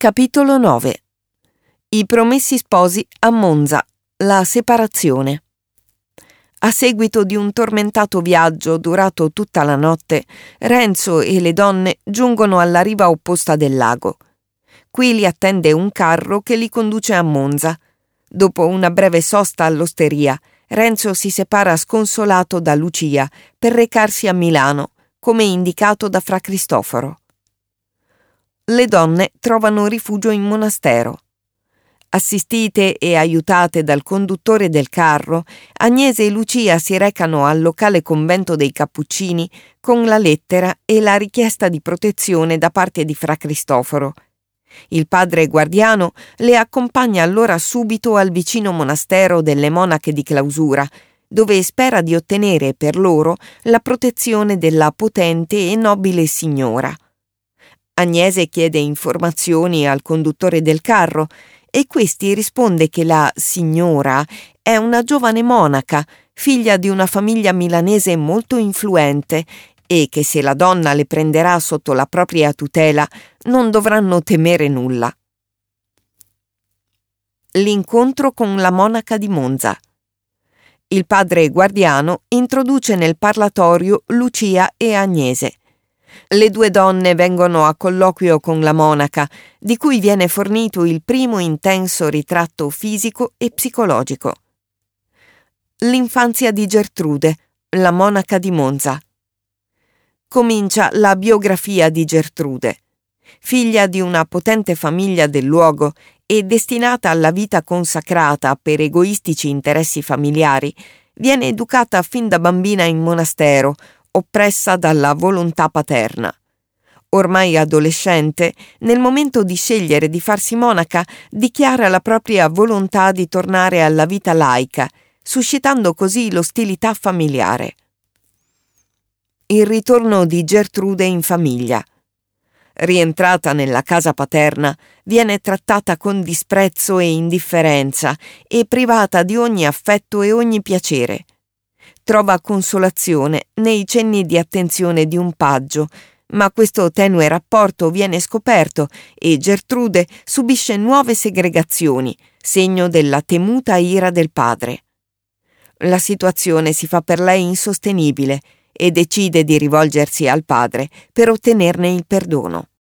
Capitolo 9. I promessi sposi a Monza. La separazione. A seguito di un tormentato viaggio durato tutta la notte, Renzo e le donne giungono alla riva opposta del lago. Qui li attende un carro che li conduce a Monza. Dopo una breve sosta all'osteria, Renzo si separa sconsolato da Lucia per recarsi a Milano, come indicato da Fra Cristoforo. Le donne trovano rifugio in monastero. Assistite e aiutate dal conduttore del carro, Agnese e Lucia si recano al locale convento dei Cappuccini con la lettera e la richiesta di protezione da parte di Fra Cristoforo. Il padre guardiano le accompagna allora subito al vicino monastero delle monache di clausura, dove spera di ottenere per loro la protezione della potente e nobile signora. Agnese chiede informazioni al conduttore del carro e questi risponde che la signora è una giovane monaca, figlia di una famiglia milanese molto influente e che se la donna le prenderà sotto la propria tutela non dovranno temere nulla. L'incontro con la monaca di Monza. Il padre guardiano introduce nel parlatorio Lucia e Agnese. Le due donne vengono a colloquio con la monaca, di cui viene fornito il primo intenso ritratto fisico e psicologico. L'infanzia di Gertrude, la monaca di Monza. Comincia la biografia di Gertrude. Figlia di una potente famiglia del luogo e destinata alla vita consacrata per egoistici interessi familiari, viene educata fin da bambina in monastero, oppressa dalla volontà paterna. Ormai adolescente, nel momento di scegliere di farsi monaca, dichiara la propria volontà di tornare alla vita laica, suscitando così l'ostilità familiare. Il ritorno di Gertrude in famiglia. Rientrata nella casa paterna, viene trattata con disprezzo e indifferenza e privata di ogni affetto e ogni piacere. Trova consolazione nei cenni di attenzione di un paggio, ma questo tenue rapporto viene scoperto e Gertrude subisce nuove segregazioni, segno della temuta ira del padre. La situazione si fa per lei insostenibile e decide di rivolgersi al padre per ottenerne il perdono.